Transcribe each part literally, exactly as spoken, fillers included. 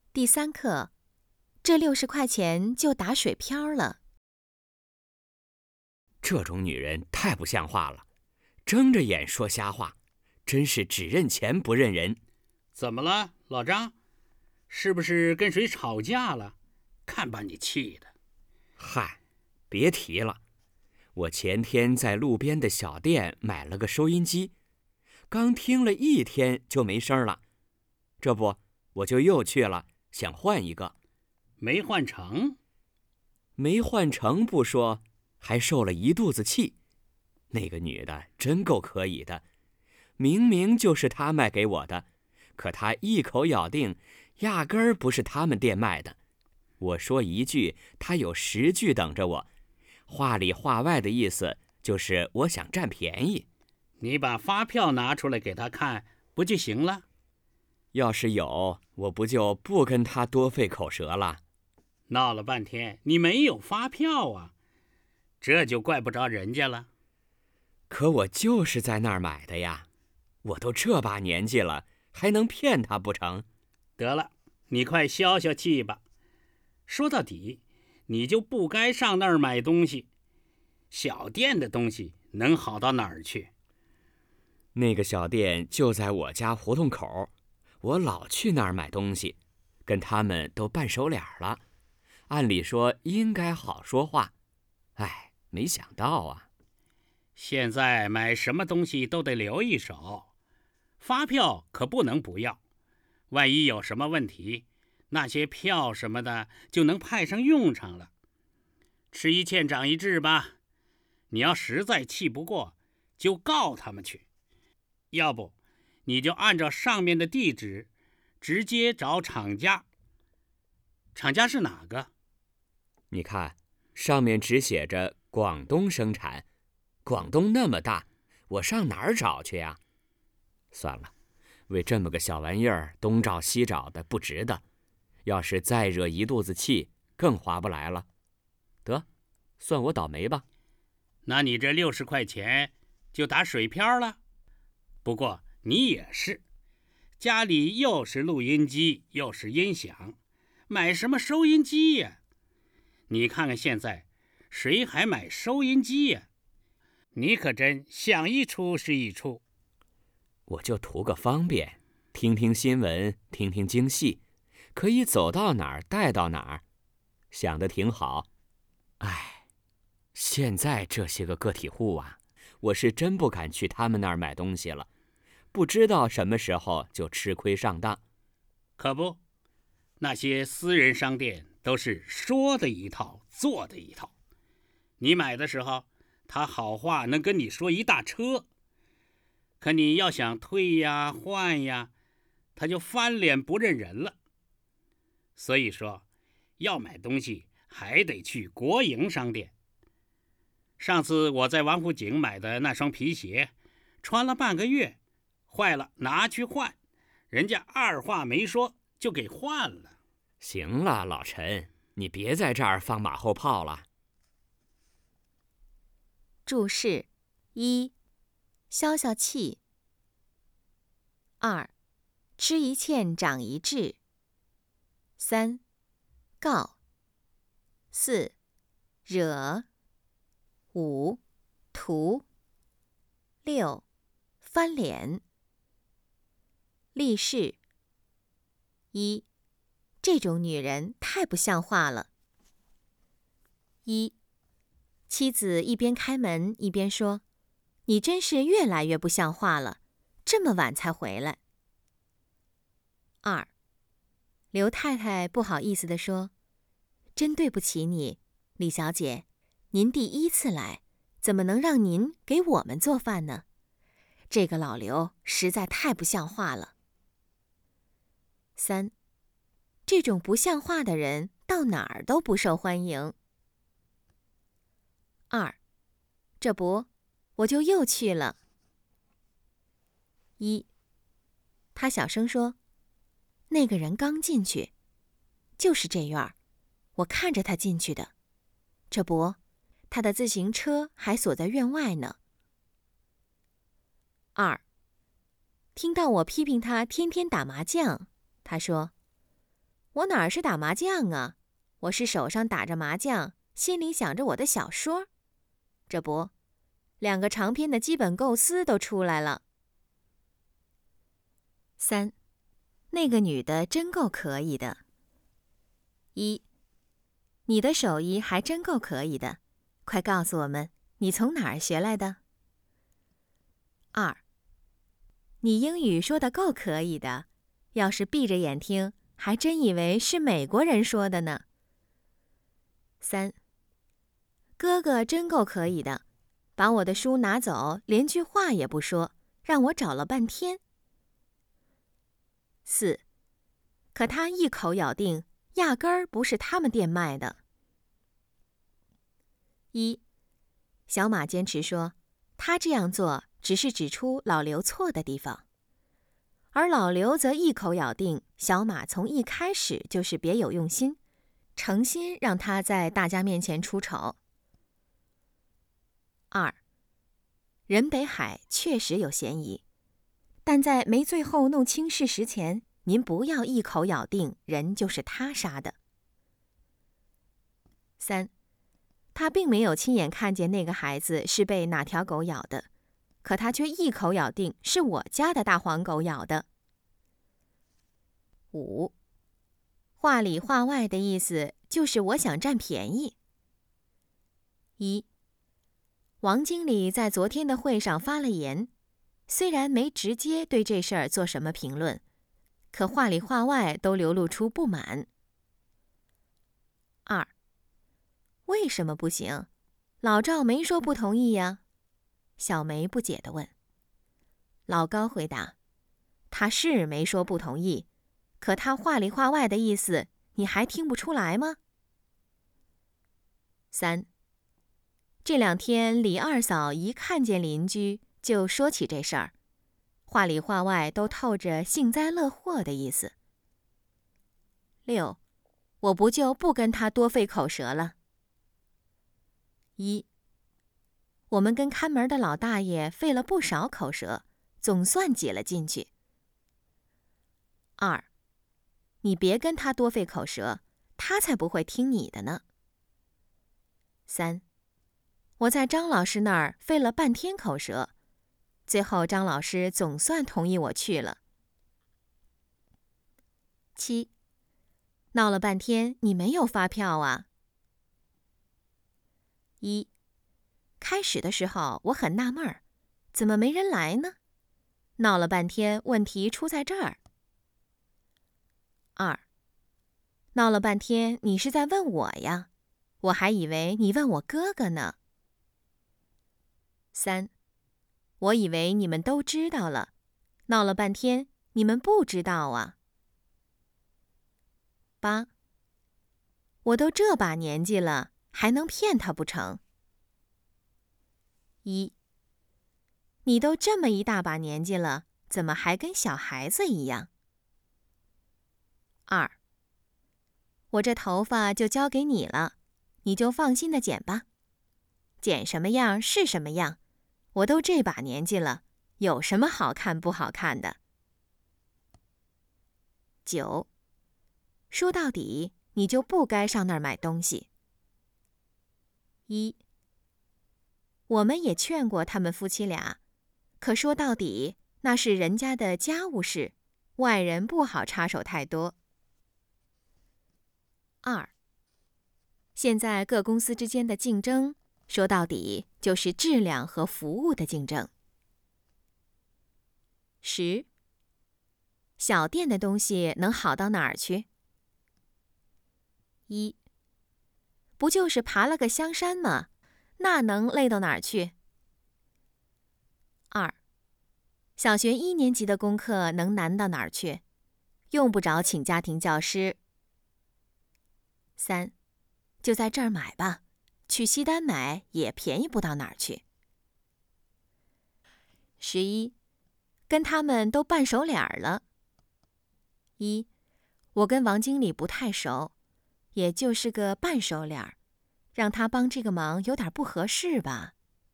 第三课，这六十块钱就打水漂了。 这种女人太不像话了，睁着眼说瞎话，真是只认钱不认人。 怎么了，老张？是不是跟谁吵架了？看把你气的。 嗨，别提了，我前天在路边的小店买了个收音机，刚听了一天就没声了，这不我就又去了，想换一个。 没换成？ 没换成不说，还受了一肚子气。那个女的真够可以的，明明就是她卖给我的，可她一口咬定压根儿不是他们店卖的。我说一句，她有十句等着我，话里话外的意思就是我想占便宜。 你把发票拿出来给她看不就行了？ 要是有，我不就不跟她多费口舌了。 闹了半天你没有发票啊，这就怪不着人家了。 可我就是在那儿买的呀，我都这把年纪了，还能骗他不成？ 得了，你快消消气吧。说到底，你就不该上那儿买东西。小店的东西能好到哪儿去？ 那个小店就在我家胡同口，我老去那儿买东西，跟他们都扮熟脸了。按理说应该好说话，哎，没想到啊。 现在买什么东西都得留一手，发票可不能不要，万一有什么问题，那些票什么的就能派上用场了。吃一堑长一智吧，你要实在气不过，就告他们去，要不你就按照上面的地址直接找厂家。厂家是哪个？ 你看，上面只写着广东生产，广东那么大，我上哪儿找去呀？算了，为这么个小玩意儿东找西找的不值得，要是再惹一肚子气，更划不来了。得，算我倒霉吧。 那你这六十块钱就打水漂了。不过你也是，家里又是录音机又是音响，买什么收音机呀？你看看现在，谁还买收音机呀？你可真想一出是一出。 我就图个方便，听听新闻，听听京戏，可以走到哪儿带到哪儿，想得挺好。唉，现在这些个个体户啊，我是真不敢去他们那儿买东西了，不知道什么时候就吃亏上当。 可不，那些私人商店都是说的一套，做的一套。你买的时候，他好话能跟你说一大车，可你要想退呀换呀，他就翻脸不认人了。所以说，要买东西还得去国营商店。上次我在王府井买的那双皮鞋，穿了半个月，坏了拿去换，人家二话没说就给换了。 行了，老陈，你别在这儿放马后炮了。 注释：一、消消气；二、吃一堑长一智；三、告；四、惹；五、图；六、翻脸。例示：一、这种女人太不像话了。一、妻子一边开门一边说：“你真是越来越不像话了，这么晚才回来。”二、刘太太不好意思地说：“真对不起你，李小姐，您第一次来，怎么能让您给我们做饭呢？这个老刘实在太不像话了。”三、这种不像话的人到哪儿都不受欢迎。二、这不，我就又去了。一、他小声说：“那个人刚进去，就是这院儿，我看着他进去的。这不，他的自行车还锁在院外呢。”二、听到我批评他天天打麻将，他说：“ 我哪儿是打麻将啊？我是手上打着麻将，心里想着我的小说。这不，两个长篇的基本构思都出来了。三，那个女的真够可以的。一，你的手艺还真够可以的，快告诉我们，你从哪儿学来的？二，你英语说得够可以的，要是闭着眼听，还真以为是美国人说的呢。三，哥哥真够可以的，把我的书拿走，连句话也不说，让我找了半天。四，可他一口咬定，压根儿不是他们店卖的。一，小马坚持说，他这样做只是指出老刘错的地方，而老刘则一口咬定小马从一开始就是别有用心，诚心让他在大家面前出丑。二，任北海确实有嫌疑，但在没最后弄清事实前，您不要一口咬定人就是他杀的。三，他并没有亲眼看见那个孩子是被哪条狗咬的，可他却一口咬定是我家的大黄狗咬的。五，话里话外的意思就是我想占便宜。一，王经理在昨天的会上发了言，虽然没直接对这事儿做什么评论，可话里话外都流露出不满。二，为什么不行？老赵没说不同意呀。小梅不解地问。老高回答，他是没说不同意，可他话里话外的意思，你还听不出来吗？三，这两天李二嫂一看见邻居就说起这事儿，话里话外都透着幸灾乐祸的意思。六，我不就不跟他多费口舌了。一，我们跟看门的老大爷费了不少口舌，总算挤了进去。二，你别跟他多费口舌，他才不会听你的呢。三，我在张老师那儿费了半天口舌，最后张老师总算同意我去了。七，闹了半天你没有发票啊？一，开始的时候我很纳闷儿，怎么没人来呢？闹了半天问题出在这儿。二，闹了半天你是在问我呀，我还以为你问我哥哥呢。三，我以为你们都知道了，闹了半天你们不知道啊。八，我都这把年纪了，还能骗他不成？一，你都这么一大把年纪了，怎么还跟小孩子一样？二，我这头发就交给你了，你就放心的剪吧，剪什么样是什么样，我都这把年纪了，有什么好看不好看的？九，说到底，你就不该上那儿买东西。一，我们也劝过他们夫妻俩，可说到底，那是人家的家务事，外人不好插手太多。二，现在各公司之间的竞争，说到底就是质量和服务的竞争。十，小店的东西能好到哪儿去？一，不就是爬了个香山吗？那能累到哪儿去？二，小学一年级的功课能难到哪儿去？用不着请家庭教师。三，就在这儿买吧，去西单买也便宜不到哪儿去。十一，跟他们都扮熟脸了。一，我跟王经理不太熟，也就是个半熟脸，让他帮这个忙有点不合适吧。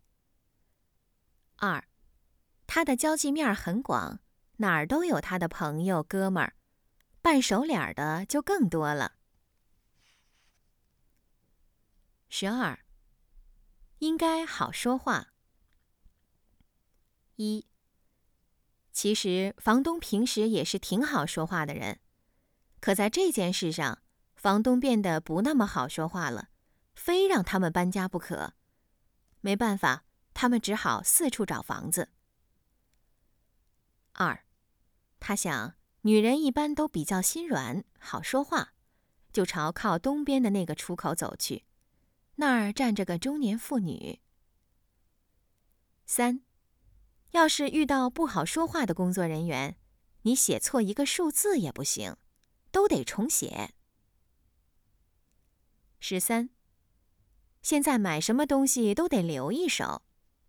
二，他的交际面很广，哪儿都有他的朋友哥们儿， 扮熟脸的就更多了。十二，应该好说话。一，其实房东平时也是挺好说话的人，可在这件事上，房东变得不那么好说话了，非让他们搬家不可。没办法，他们只好四处找房子。二，他想女人一般都比较心软，好说话，就朝靠东边的那个出口走去，那儿站着个中年妇女。三，要是遇到不好说话的工作人员，你写错一个数字也不行，都得重写。十三，现在买什么东西都得留一手。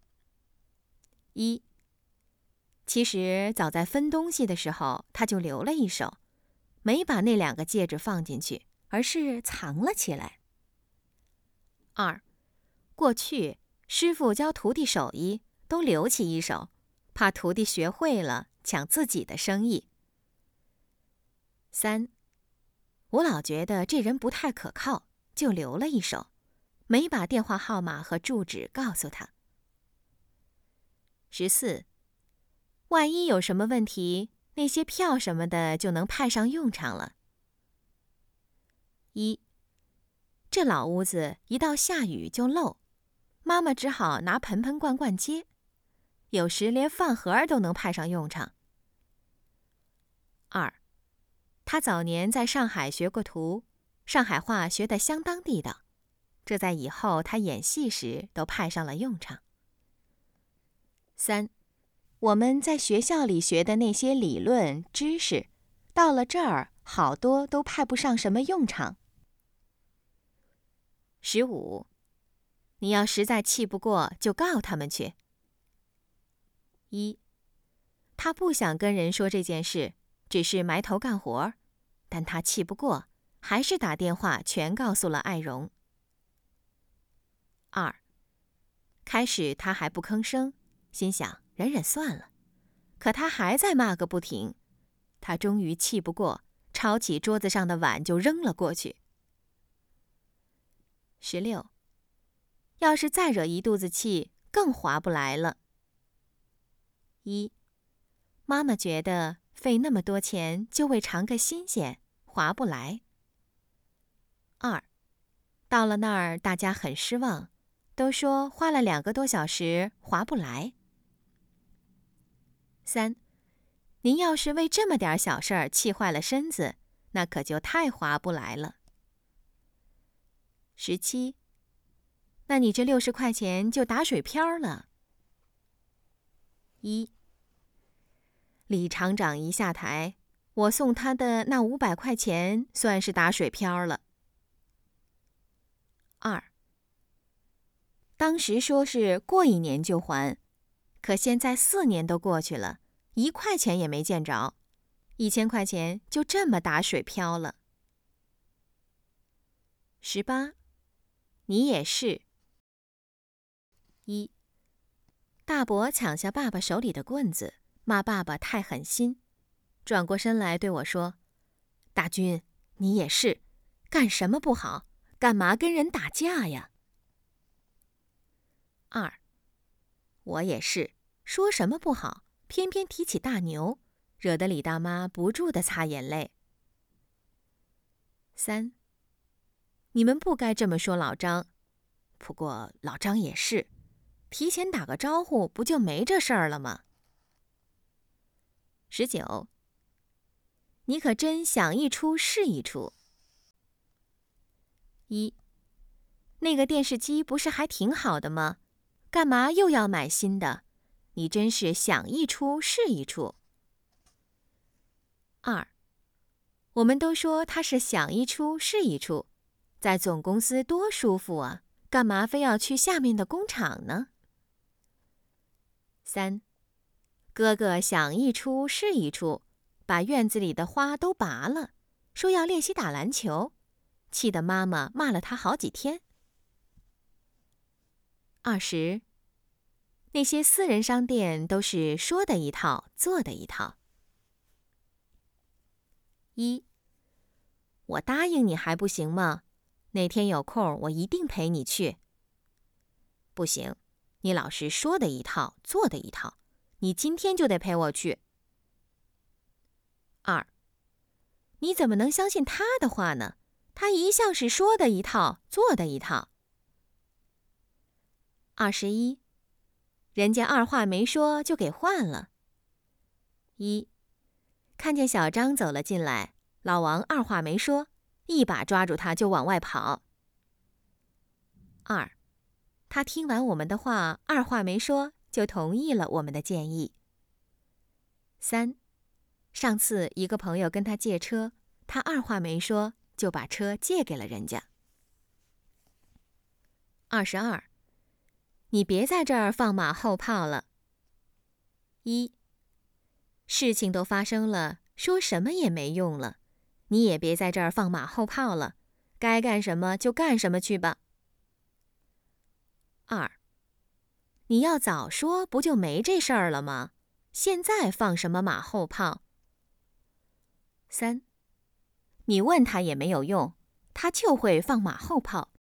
一，其实早在分东西的时候，他就留了一手，没把那两个戒指放进去，而是藏了起来。二，过去师傅教徒弟手艺，都留起一手，怕徒弟学会了抢自己的生意。三，我老觉得这人不太可靠，就留了一手，没把电话号码和住址告诉他。十四，万一有什么问题，那些票什么的就能派上用场了。一，这老屋子一到下雨就漏，妈妈只好拿盆盆罐罐接，有时连饭盒都能派上用场。二，他早年在上海学过徒，上海话学得相当地道，这在以后他演戏时都派上了用场。三，我们在学校里学的那些理论知识，到了这儿好多都派不上什么用场。十五，你要实在气不过，就告他们去。一，他不想跟人说这件事，只是埋头干活，但他气不过，还是打电话全告诉了艾荣。二，开始他还不吭声，心想忍忍算了，可他还在骂个不停。他终于气不过，抄起桌子上的碗就扔了过去。十六，要是再惹一肚子气，更划不来了。一，妈妈觉得费那么多钱就为尝个新鲜，划不来。二，到了那儿大家很失望，都说花了两个多小时，划不来。三，您要是为这么点小事儿气坏了身子，那可就太划不来了。十七，那你这六十块钱就打水漂了。一，李厂长一下台，我送他的那五百块钱算是打水漂了。二，当时说是过一年就还，可现在四年都过去了，一块钱也没见着，一千块钱就这么打水漂了。十八，你也是。一，大伯抢下爸爸手里的棍子，骂爸爸太狠心，转过身来对我说：“大军，你也是，干什么不好？干嘛跟人打架呀？”二，我也是，说什么不好，偏偏提起大牛，惹得李大妈不住地擦眼泪。三，你们不该这么说老张，不过老张也是，提前打个招呼不就没这事儿了吗？十九，你可真想一出是一出。一，那个电视机不是还挺好的吗？干嘛又要买新的？你真是想一出是一出。二，我们都说他是想一出是一出，在总公司多舒服啊，干嘛非要去下面的工厂呢？三，哥哥想一出是一出，把院子里的花都拔了，说要练习打篮球，气得妈妈骂了他好几天。二十，那些私人商店都是说的一套，做的一套。 一，我答应你还不行吗？哪天有空我一定陪你去。不行，你老是说的一套，做的一套，你今天就得陪我去。二，你怎么能相信他的话呢？他一向是说的一套，做的一套。二十一，人家二话没说就给换了。一，看见小张走了进来，老王二话没说，一把抓住他就往外跑。二，他听完我们的话，二话没说就同意了我们的建议。三，上次一个朋友跟他借车，他二话没说就把车借给了人家。二十二，你别在这儿放马后炮了。一，事情都发生了，说什么也没用了，你也别在这儿放马后炮了，该干什么就干什么去吧。二，你要早说不就没这事儿了吗？现在放什么马后炮？三，你问他也没有用，他就会放马后炮。